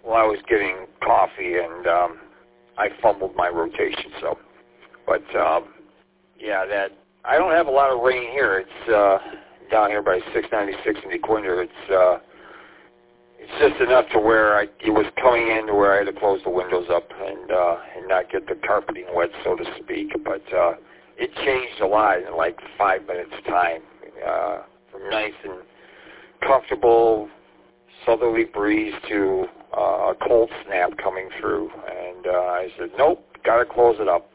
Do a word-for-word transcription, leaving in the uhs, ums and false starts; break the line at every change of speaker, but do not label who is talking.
well, I was getting coffee, and um, I fumbled my rotation. So, but um, yeah, that I don't have a lot of rain here. It's uh, down here by six ninety-six in DeQuinder. It's uh, it's just enough to where I, it was coming in to where I had to close the windows up and uh, and not get the carpeting wet, so to speak. But uh, it changed a lot in like five minutes time, uh, from nice and comfortable southerly breeze to uh, a cold snap coming through, and uh, I said, nope, got to close it up.